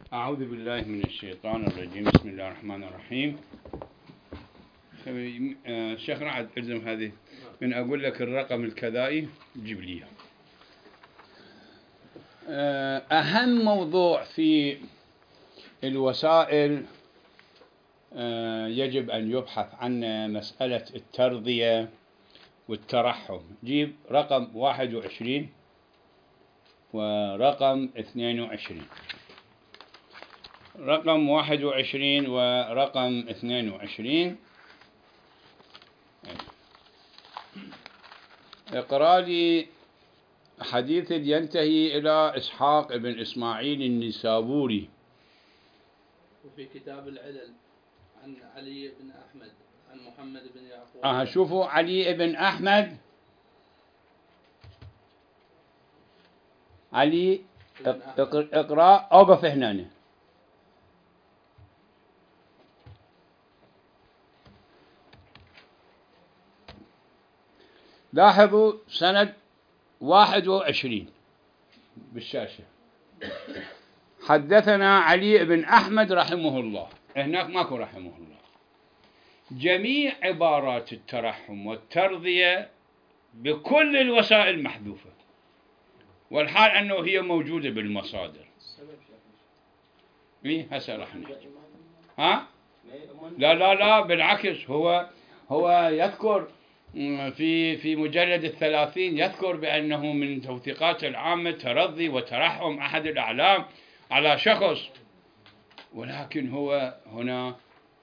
أعوذ بالله من الشيطان الرجيم. بسم الله الرحمن الرحيم. شيخ رعد الزم هذه من أقول لك الرقم الكذائي جيب لي. أهم موضوع في الوسائل يجب أن يبحث عنه مسألة الترضية والترحم. جيب رقم 21 ورقم 22. رقم 21 ورقم 22. اقرأ لي حديث ينتهي إلى إسحاق بن إسماعيل النسابوري. وفي كتاب العلل عن علي بن أحمد عن محمد بن يعقوب. شوفوا علي بن أحمد. علي اقرأ أوقف هنا. لاحظوا سنة 21 بالشاشة. حدثنا علي بن أحمد رحمه الله. هناك ماكو رحمه الله. جميع عبارات الترحم والترضية بكل الوسائل محذوفة، والحال أنه هي موجودة بالمصادر. هسه راح نحكي. لا بالعكس، هو يذكر في مجلد 30 يذكر بأنه من توثيقات العامة ترضي وترحم أحد الأعلام على شخص، ولكن هو هنا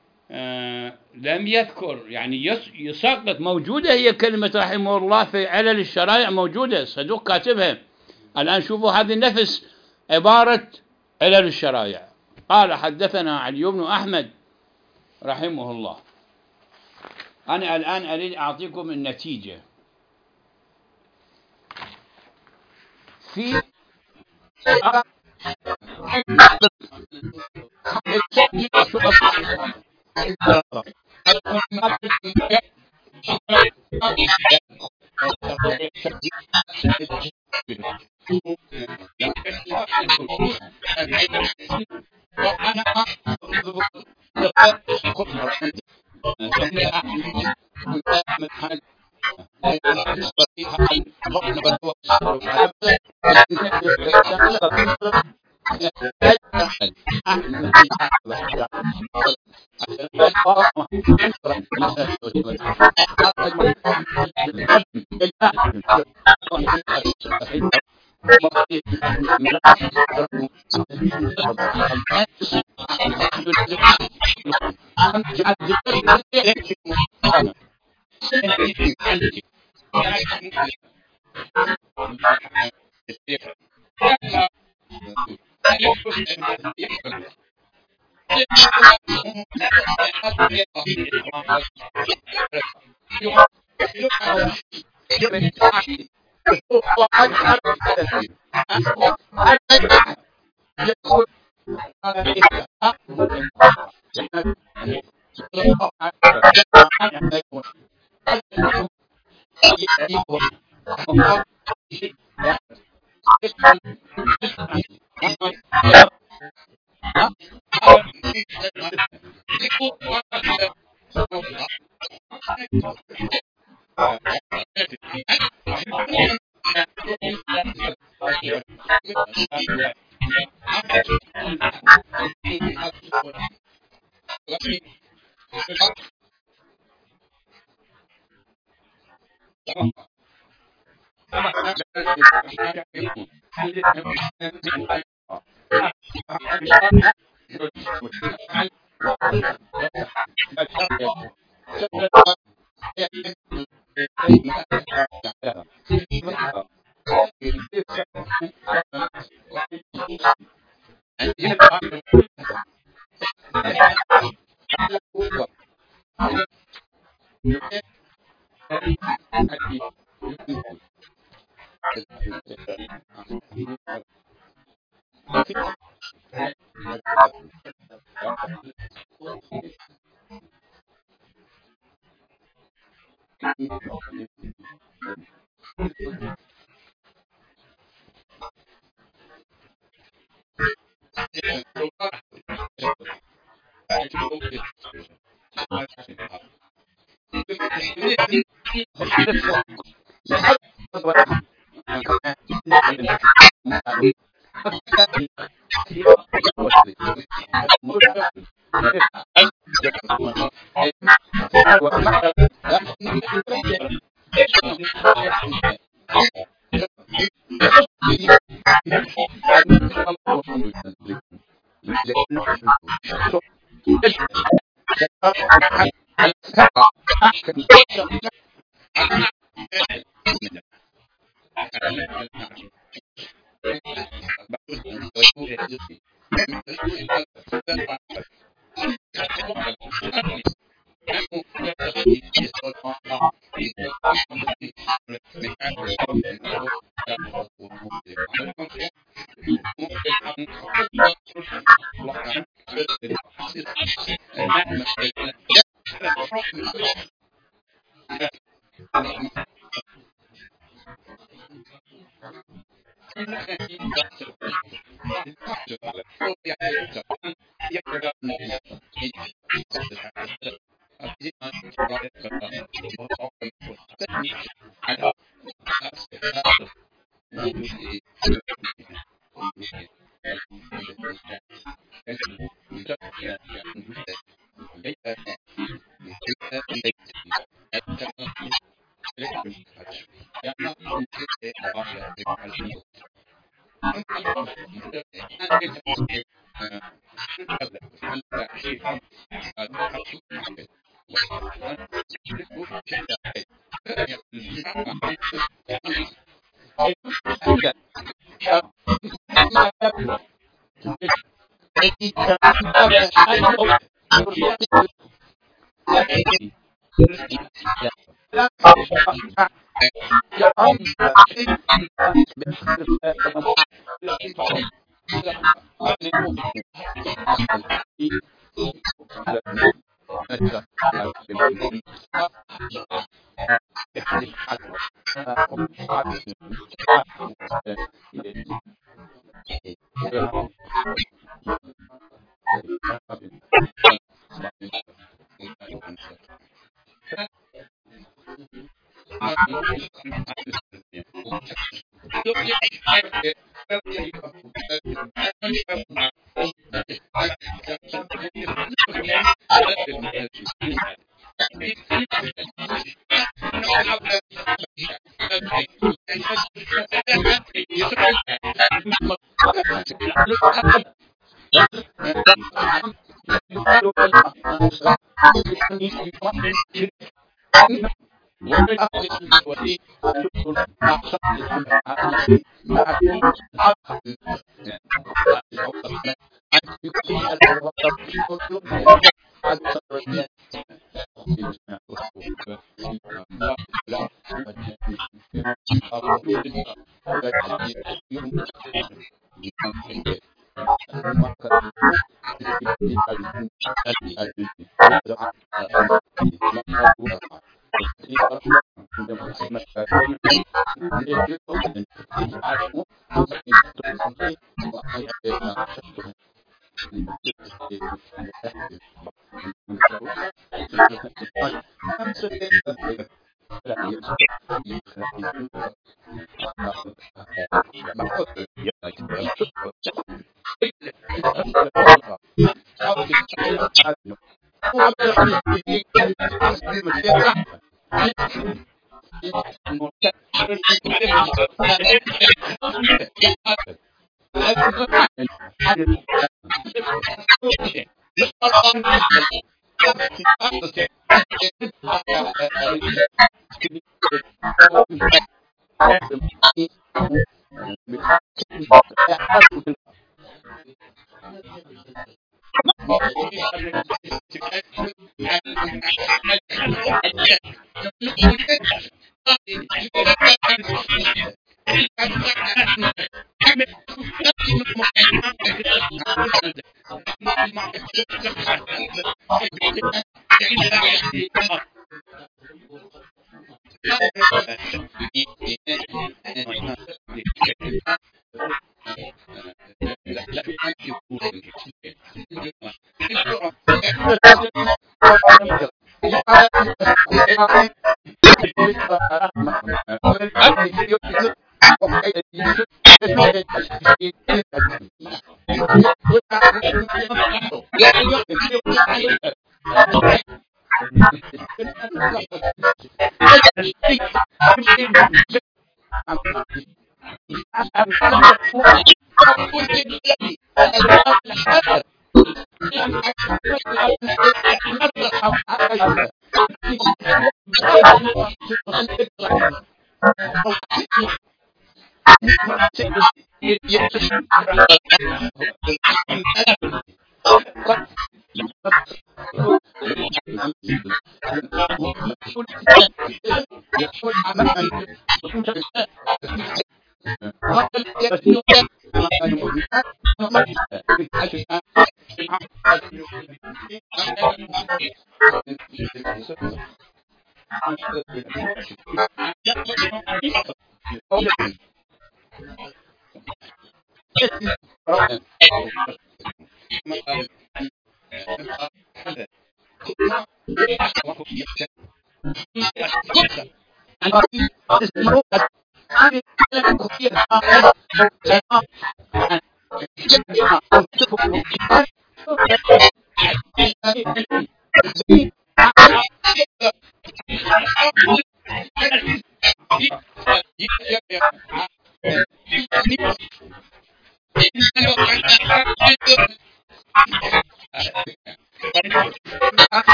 لم يذكر، يعني يسقط. موجودة هي كلمة رحمه الله في علل الشرائع، موجودة، صدوق كاتبها. الآن شوفوا هذه نفس عبارة علل الشرائع. قال حدثنا علي بن أحمد رحمه الله. أنا الآن أريد أعطيكم النتيجة. في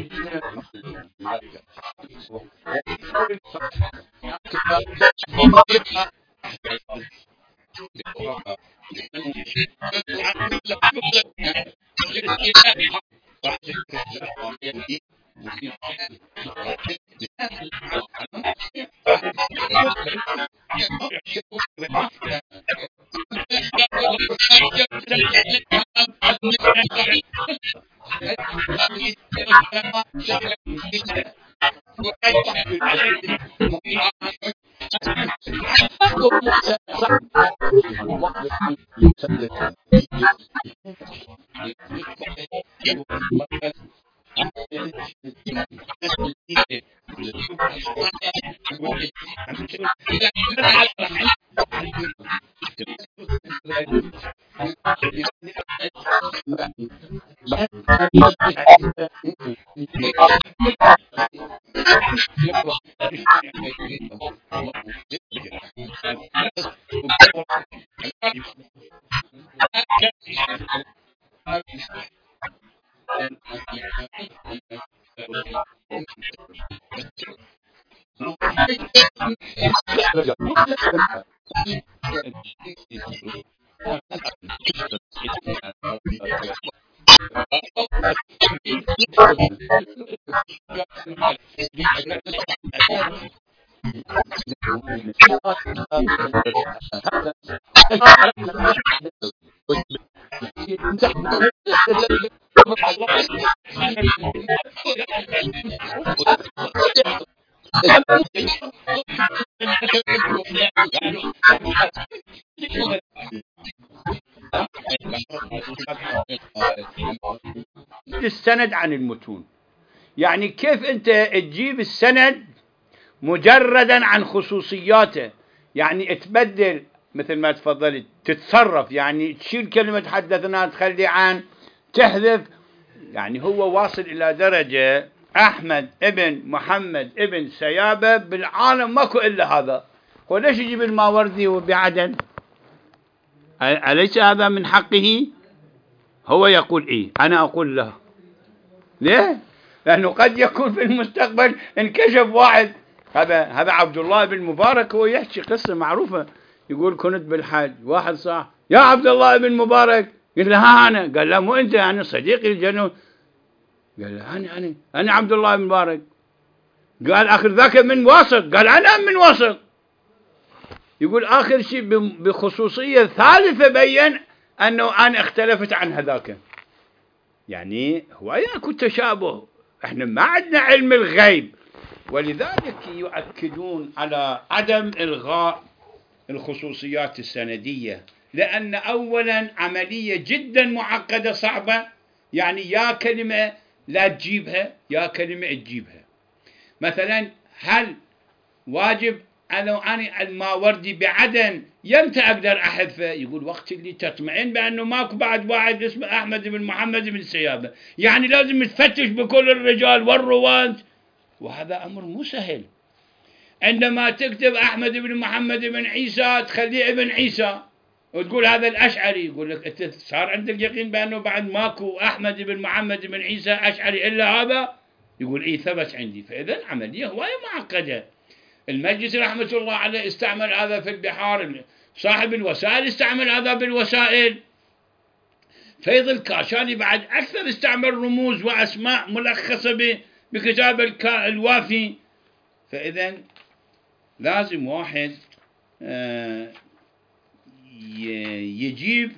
السند عن المتون. يعني كيف أنت تجيب السند مجردا عن خصوصياته، يعني تبدل مثل ما تفضلت، تتصرف، يعني تشيل كلمة حدثنا تخلي عن، تحذف. يعني هو واصل إلى درجة أحمد ابن محمد ابن سيابة بالعالم ماكو إلا هذا، هو ليش يجيب الماوردي وبعدن؟ أليس هذا من حقه؟ هو يقول إيه، أنا أقول له ليه؟ لأنه قد يكون في المستقبل انكشف واحد. هذا عبد الله بن مبارك هو يحكي قصة معروفة، يقول كنت بالحج، واحد صح يا عبد الله بن مبارك، قال له ها أنا، قال لا مو أنت، أنا صديقي الجنوب، قال له أنا عبد الله بن مبارك، قال آخر ذاك من واسط، قال أنا من واسط. يقول آخر شيء بخصوصية ثالثة بين أنه أنا اختلفت عن هذاك. يعني هو يأكل تشابه، احنا ما عندنا علم الغيب، ولذلك يؤكدون على عدم إلغاء الخصوصيات السندية، لأن أولا عملية جدا معقدة صعبة، يعني يا كلمة لا تجيبها يا كلمة تجيبها. مثلا هل واجب أنا الماوردي بعدن يمتى أقدر أحذفه؟ يقول وقت اللي تطمئن بأنه ماكو بعد واحد اسمه أحمد بن محمد بن سيابة، يعني لازم تفتش بكل الرجال والرواة، وهذا أمر مو سهل. عندما تكتب أحمد بن محمد بن عيسى تخليه ابن عيسى وتقول هذا الأشعري، يقول لك أنت صار عندك يقين بأنه بعد ماكو أحمد بن محمد بن عيسى أشعري إلا هذا؟ يقول إيه ثبت عندي. فإذا عملية هواية معقدة. المجلس رحمة الله عليه استعمل هذا في البحار، صاحب الوسائل استعمل هذا بالوسائل، فيض الكاشاني بعد أكثر استعمل رموز وأسماء ملخصة بكتاب الوافي. فإذا لازم واحد يجيب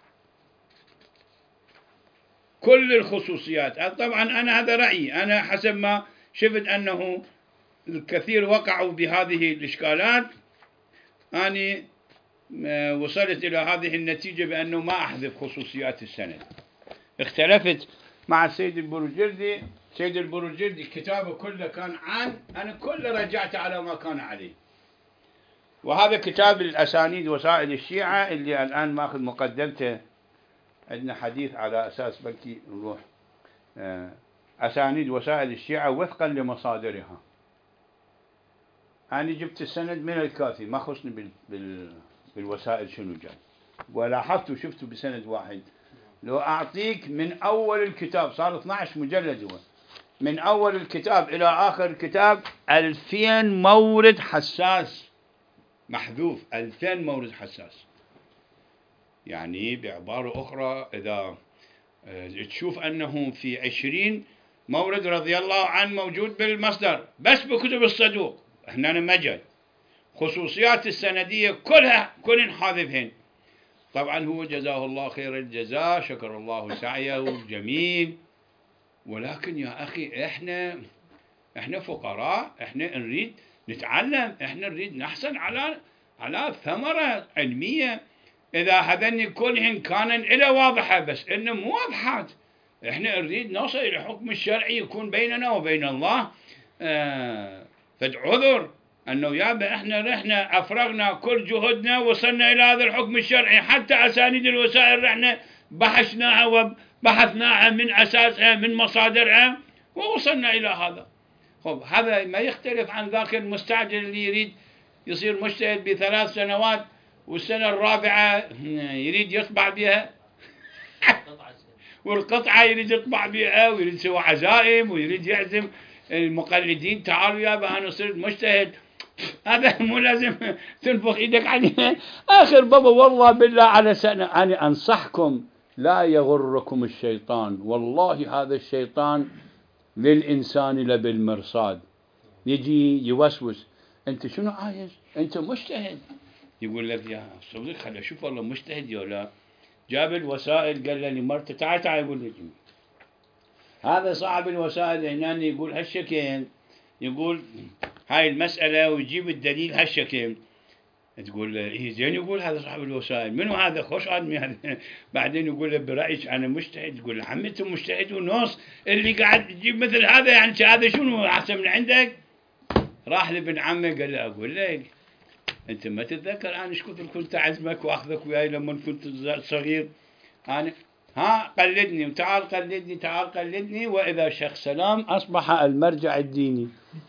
كل الخصوصيات. طبعا أنا هذا رأيي، أنا حسب ما شفت أنه الكثير وقعوا بهذه الإشكالات، أنا وصلت إلى هذه النتيجة بأنه ما أحذف خصوصيات السند. اختلفت مع السيد البروجردي. سيد البروجردي كتابه كله كان عن، أنا كله رجعت على ما كان عليه. وهذا كتاب الأسانيد وسائل الشيعة اللي الآن ماخذ مقدمته، عندنا حديث على أساس بلكي نروح أسانيد وسائل الشيعة وفقا لمصادرها. أنا جبت السند من الكافي، ما خصني بالوسائل شنو جاي، ولاحظت وشفته بسند واحد. لو أعطيك من أول الكتاب، صار 12 مجلد هو، من أول الكتاب إلى آخر الكتاب 2000 مورد حساس محذوف، 2000 مورد حساس. يعني بعبارة أخرى إذا تشوف أنه في 20 مورد رضي الله عنه موجود بالمصدر بس بكتب الصدوق، هنا مجال خصوصيات السندية كلها كل حاذفهن. طبعا هو جزاه الله خير الجزاء، شكر الله سعيه جميل، ولكن يا أخي إحنا فقراء، إحنا نريد نتعلم، إحنا نريد نحصل على ثمرة علمية. إذا هذني كلهن كان إلى واضحة بس إنه مو واضحات، إحنا نريد نوصل إلى الحكم الشرعي يكون بيننا وبين الله فعذر أنه يابا إحنا رحنا أفرغنا كل جهدنا وصلنا إلى هذا الحكم الشرعي، حتى أسانيد الوسائل رحنا بحثناها وبحثناها من أساسها من مصادرها ووصلنا إلى هذا. خب هذا ما يختلف عن ذاك المستعجل اللي يريد يصير مجتهد ب3 سنوات والسنة الرابعة يريد يطبع بها والقطعة يريد يطبع بها ويريد يسوي عزائم ويريد يعزم المقلدين تعالوا يابا أنا صرت مجتهد. هذا مو لازم تنفخ إيدك عليه. آخر بابا والله بالله على سنة أنا أنصحكم لا يغركم الشيطان، والله هذا الشيطان للإنسان لبالمرصاد، يجي يوسوس أنت شنو عايز؟ أنت مجتهد، يقول لك يا صديق خلي أشوف والله مجتهد يا لا. جاب الوسائل قال لي مرته تعال يقول لك هذا صاحب الوسائل هنا يقول هالشكل، يقول هاي المسألة ويجيب الدليل هالشكل، تقول إيه زين، يقول هذا صاحب الوسائل منو هذا خوش آدمي هذا. بعدين يقول له برأيك أنا مجتهد، يقول عمي أنت مجتهد ونص، اللي قاعد تجيب مثل هذا يعني هذا شنو أحسن من عندك؟ راح لابن عمه قال له أقول لك أنت ما تتذكر أنا إيش كنت أعزمك وأخذك وياي لما كنت صغير، أنا ها قلدني وتعال قلدني تعال قلدني، وإذا شيخ سلام أصبح المرجع الديني.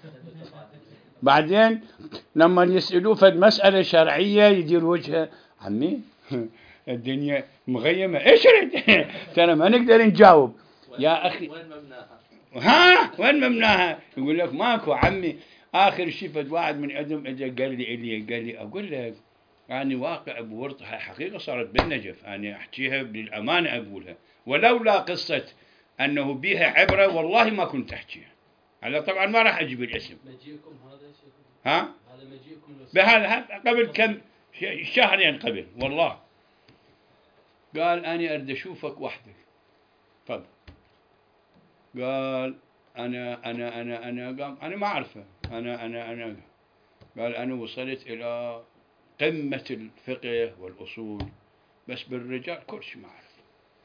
بعدين لما يسألوه في المسألة شرعية يدير وجهه عمي الدنيا مغيمة إيش رد ترى ما نقدر نجاوب يا أخي وين مبناها؟ ها وين مبناها؟ يقول لك ماكو عمي. آخر شفت واحد من عندهم اجى قال لي أقول لك يعني واقع بورطة حقيقة صارت بالنجف، أنا أحكيها بالأمانة أقولها، ولولا قصة أنه بيها عبرة والله ما كنت أحكيها. على طبعا ما راح أجيب الاسم. مجيئكم هذا شيء؟ ها؟ هذا مجيئكم بهذا قبل كم شهرين قبل والله. قال أنا أريد أشوفك وحدك. تفضل. قال أنا ما أعرفه. أنا قال أنا وصلت إلى قمة الفقه والأصول بس بالرجال كل شيء ما أعرف.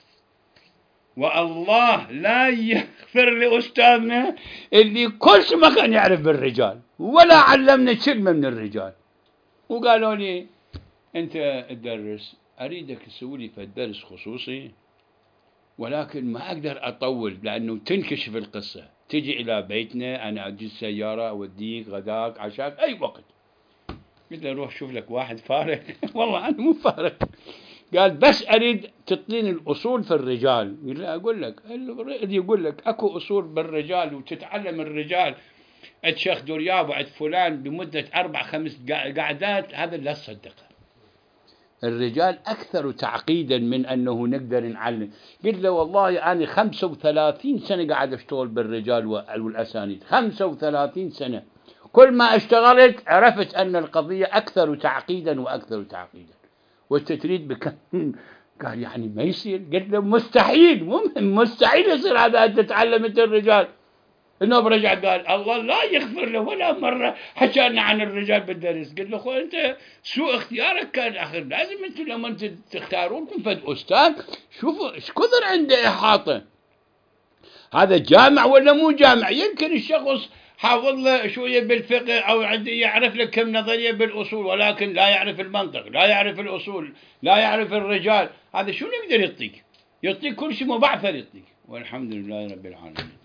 والله لا يغفر لأستاذنا اللي كل شيء ما كان يعرف بالرجال ولا علمنا كلمة من الرجال. وقالوا لي أنت تدرس، أريدك تسوي لي في الدرس خصوصي ولكن ما أقدر أطول لأنه تنكشف القصة، تجي إلى بيتنا أنا أجي السيارة أوديك غداك عشاك أي وقت. قلت له روح شوف لك واحد فارغ والله أنا مو فارغ. قال بس أريد تعطيني الأصول في الرجال. قلت له أقول لك يقول لك أكو أصول بالرجال وتتعلم الرجال عند شيخ دورياب وعند فلان بمدة 4-5 قعدات، هذا لا تصدقه. الرجال أكثر تعقيدا من أنه نقدر نعلم. قلت له والله أنا 35 سنة قاعد أشتغل بالرجال والأسانيد، 35 سنة، كل ما اشتغلت عرفت أن القضية أكثر تعقيدا وأكثر تعقيدا. والتتريد بكم قال يعني ما يصير. قلت له مستحيل يصير هذا أن تتعلم أنت الرجال. النوب رجع قال الله لا يغفر له ولا مرة حكينا عن الرجال بالدرس. قلت له أخو أنت سوء اختيارك كان آخر، لازم أنتم لما تختارون فد أستاذ شوفوا إيش كثر عنده إحاطة، هذا جامع ولا مو جامع. يمكن الشخص حافظ له شوية بالفقه أو يعرف لك كم نظرية بالأصول ولكن لا يعرف المنطق، لا يعرف الأصول، لا يعرف الرجال. هذا شو يقدر يعطيك كل شيء مبعثر يعطيك. والحمد لله رب العالمين.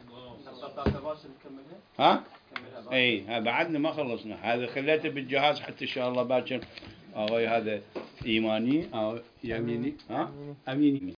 ها؟ اي بعدنا ما خلصنا، هذا خليته بالجهاز حتى ان شاء الله باكر. هذا ايماني او يميني. ها؟ اميني.